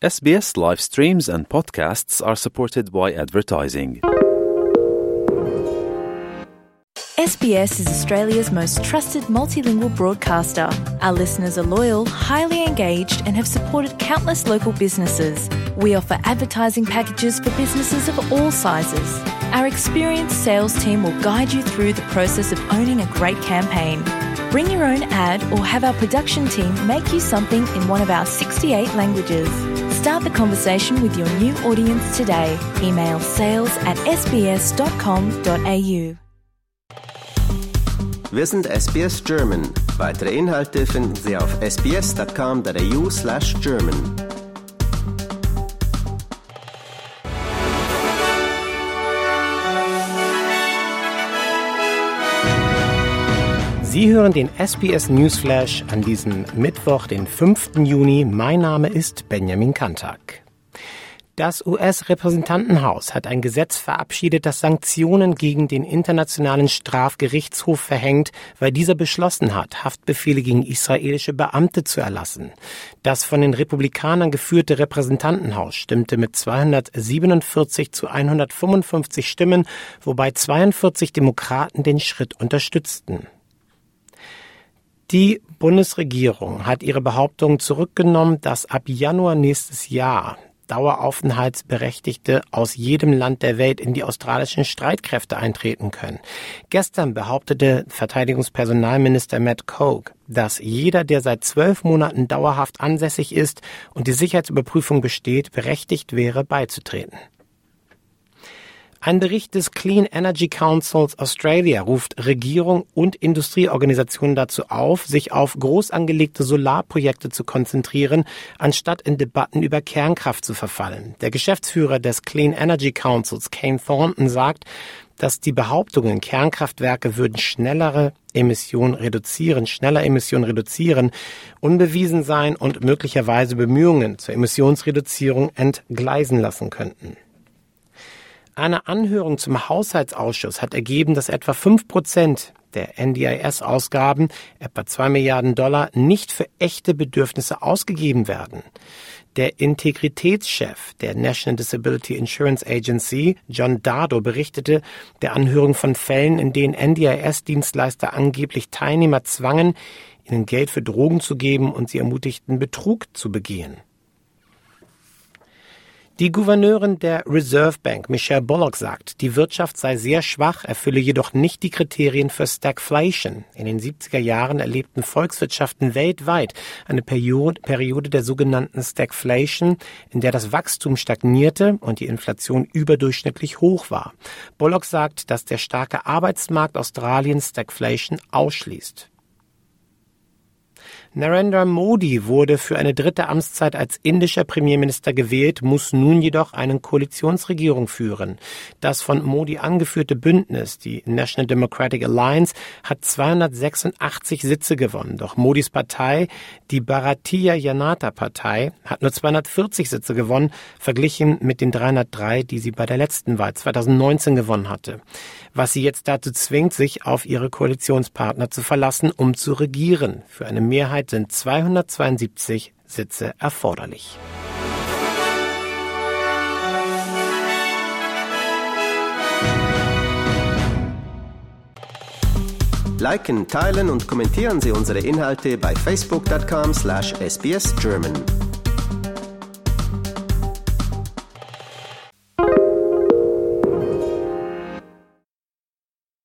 SBS live streams and podcasts are supported by advertising. SBS is Australia's most trusted multilingual broadcaster. Our listeners are loyal, highly engaged, and have supported countless local businesses. We offer advertising packages for businesses of all sizes. Our experienced sales team will guide you through the process of owning a great campaign. Bring your own ad or have our production team make you something in one of our 68 languages. Start the conversation with your new audience today. Email sales@sbs.com.au. Wir sind SBS German. Weitere Inhalte finden Sie auf sbs.com.au/German. Sie hören den SBS Newsflash an diesem Mittwoch, den 5. Juni. Mein Name ist Benjamin Kantak. Das US-Repräsentantenhaus hat ein Gesetz verabschiedet, das Sanktionen gegen den Internationalen Strafgerichtshof verhängt, weil dieser beschlossen hat, Haftbefehle gegen israelische Beamte zu erlassen. Das von den Republikanern geführte Repräsentantenhaus stimmte mit 247 zu 155 Stimmen, wobei 42 Demokraten den Schritt unterstützten. Die Bundesregierung hat ihre Behauptung zurückgenommen, dass ab Januar nächstes Jahr Daueraufenthaltsberechtigte aus jedem Land der Welt in die australischen Streitkräfte eintreten können. Gestern behauptete Verteidigungspersonalminister Matt Cogue, dass jeder, der seit 12 Monaten dauerhaft ansässig ist und die Sicherheitsüberprüfung besteht, berechtigt wäre, beizutreten. Ein Bericht des Clean Energy Councils Australia ruft Regierung und Industrieorganisationen dazu auf, sich auf groß angelegte Solarprojekte zu konzentrieren, anstatt in Debatten über Kernkraft zu verfallen. Der Geschäftsführer des Clean Energy Councils, Kane Thornton, sagt, dass die Behauptungen, Kernkraftwerke würden schneller Emissionen reduzieren, unbewiesen seien und möglicherweise Bemühungen zur Emissionsreduzierung entgleisen lassen könnten. Eine Anhörung zum Haushaltsausschuss hat ergeben, dass etwa 5% der NDIS-Ausgaben, etwa $2 Milliarden, nicht für echte Bedürfnisse ausgegeben werden. Der Integritätschef der National Disability Insurance Agency, John Dardo, berichtete der Anhörung von Fällen, in denen NDIS-Dienstleister angeblich Teilnehmer zwangen, ihnen Geld für Drogen zu geben und sie ermutigten, Betrug zu begehen. Die Gouverneurin der Reserve Bank, Michelle Bullock, sagt, die Wirtschaft sei sehr schwach, erfülle jedoch nicht die Kriterien für Stagflation. In den 70er Jahren erlebten Volkswirtschaften weltweit eine Periode der sogenannten Stagflation, in der das Wachstum stagnierte und die Inflation überdurchschnittlich hoch war. Bullock sagt, dass der starke Arbeitsmarkt Australiens Stagflation ausschließt. Narendra Modi wurde für eine dritte Amtszeit als indischer Premierminister gewählt, muss nun jedoch eine Koalitionsregierung führen. Das von Modi angeführte Bündnis, die National Democratic Alliance, hat 286 Sitze gewonnen. Doch Modis Partei, die Bharatiya Janata Partei, hat nur 240 Sitze gewonnen, verglichen mit den 303, die sie bei der letzten Wahl 2019 gewonnen hatte. Was sie jetzt dazu zwingt, sich auf ihre Koalitionspartner zu verlassen, um zu regieren. Für eine Mehrheit sind 272 Sitze erforderlich. Liken, teilen und kommentieren Sie unsere Inhalte bei facebook.com/sbsgerman.